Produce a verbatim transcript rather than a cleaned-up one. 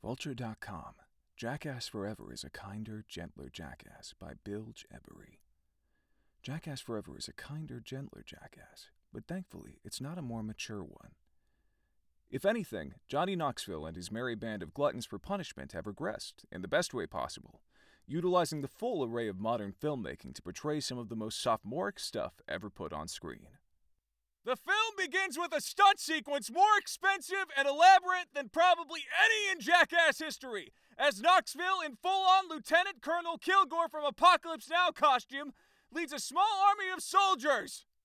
Vulture dot com. Jackass Forever is a kinder, gentler jackass by Bilge Ebbery. Jackass Forever is a kinder, gentler jackass, but thankfully it's not a more mature one. If anything, Johnny Knoxville and his merry band of gluttons for punishment have regressed, in the best way possible, utilizing the full array of modern filmmaking to portray some of the most sophomoric stuff ever put on screen. The film begins with a stunt sequence more expensive and elaborate than probably any in Jackass history, as Knoxville, in full-on Lieutenant Colonel Kilgore from Apocalypse Now costume, leads a small army of soldiers.